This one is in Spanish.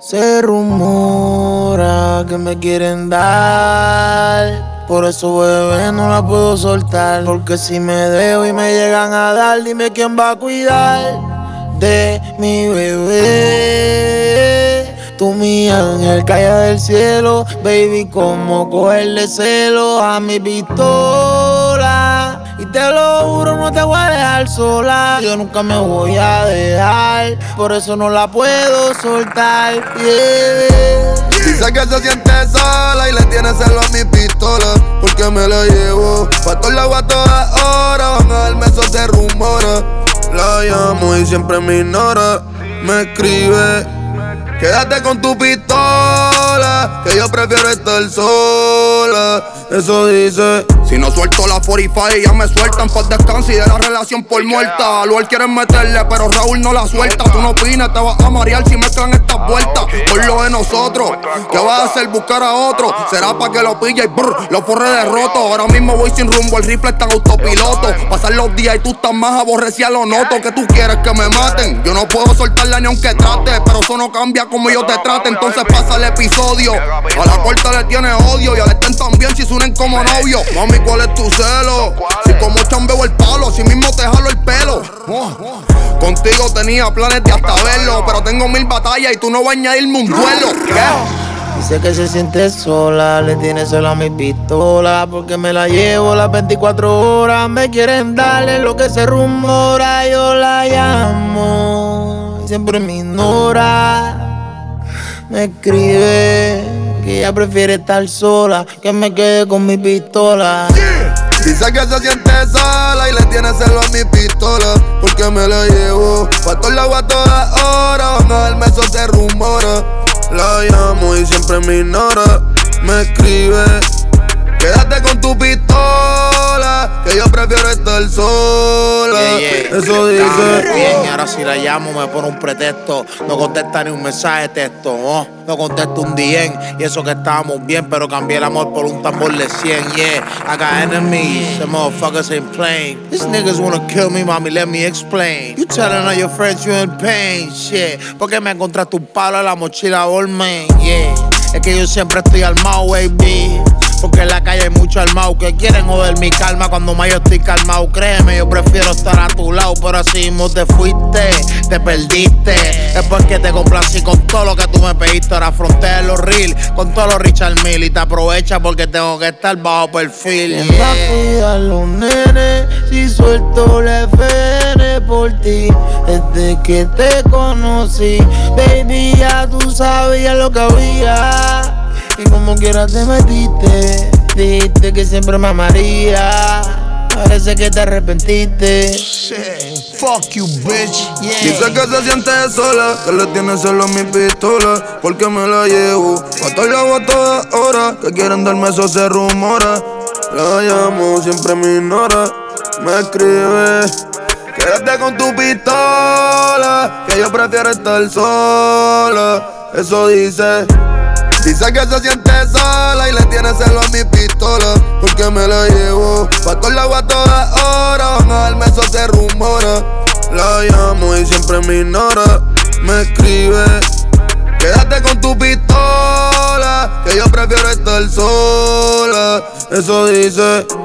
Se rumora que me quieren dar, por eso bebé no la puedo soltar. Porque si me dejo y me llegan a dar, dime quién va a cuidar de mi bebé. Tú mi ángel caída del cielo, baby, como cogerle celo a mi pistola. Y te lo juro, no te voy a dejar sola. Yo nunca me voy a dejar, por eso no la puedo soltar. Dice que se siente sola y le tiene celo a mi pistola, porque me la llevo pa' todos lados a todas horas. Van a darme eso se rumora. La llamo y siempre me ignora. Me escribe: quédate con tu pistola, que yo prefiero estar sola. Eso dice. Si no suelto la 45, ya me sueltan pa' descanso y de la relación por muerta. Luel quieren meterle, pero Raúl no la suelta. Tú no opinas, te vas a marear si mezclan estas vueltas. Por lo de nosotros, ¿qué vas a hacer? Buscar a otro. Será pa' que lo pille y brr, lo forre de roto. Ahora mismo voy sin rumbo, el rifle está en autopiloto. Pasan los días y tú estás más aborrecida, lo noto. Que tú quieres que me maten, yo no puedo soltarla ni aunque trate. Pero eso no cambia como yo te trate, entonces pasa el episodio. A la corta le tiene odio y al estén también si se unen como novio. Mami, ¿cuál es tu celo? Si como chambeo el palo, así mismo te jalo el pelo. Contigo tenía planes de hasta verlo, pero tengo 1000 batallas y tú no vas a añadirme un duelo. ¿Qué? Dice que se siente sola, le tiene celo a mi pistola, porque me la llevo las 24 horas. Me quieren darle lo que se rumora, yo la llamo y siempre me ignora. Me escribe que ella prefiere estar sola, que me quede con mi pistola. Dice que se siente sola y le tiene celo a mi pistola, porque me la llevo pa' todos lados a todas horas. Van a darme eso se rumora. La llamo y siempre me ignora. Me escribe: quédate con tu pistola, que yo prefiero estar sola. Eso dice. Bien, y ahora si la llamo me pone un pretexto. No contesta ni un mensaje de texto, no contesta un DM. Y eso que estábamos bien, pero cambié el amor por un tambor de 100. Yeah, I got enemies, the motherfuckers ain't playing. These niggas wanna kill me, mommy, let me explain. You telling all your friends you in pain, shit. Porque me encontraste un palo en la mochila Goldman, yeah. Es que yo siempre estoy armado, baby. Porque en la calle hay mucho armado que quieren joder mi calma cuando más yo estoy calmado. Créeme, yo prefiero estar a tu lado, pero así mismo te fuiste, te perdiste. Es porque te complací con todo lo que tú me pediste. Ahora frontea los real con todos los Richard Mille y te aprovecha porque tengo que estar bajo perfil. ¿Quién va a cuidar los nenes si suelto la FN por ti? Desde que te conocí, baby, ya tú sabías lo que había. Y como quiera te metiste, dijiste que siempre me amaría. Parece que te arrepentiste. Shit, fuck you, bitch. Yeah. Dice que se siente sola, que le tiene celo a mi pistola, porque me la llevo pa' todos lados a todas horas. Que quieren darme eso se rumora. La llamo, siempre me ignora. Me escribe: quédate con tu pistola, que yo prefiero estar sola. Eso dice. Dice que se siente sola y le tiene celo a mi pistola, porque me la llevo pa' todos lados a todas horas. Van a darme eso se rumora. La llamo y siempre me ignora. Me escribe: quédate con tu pistola, que yo prefiero estar sola. Eso dice.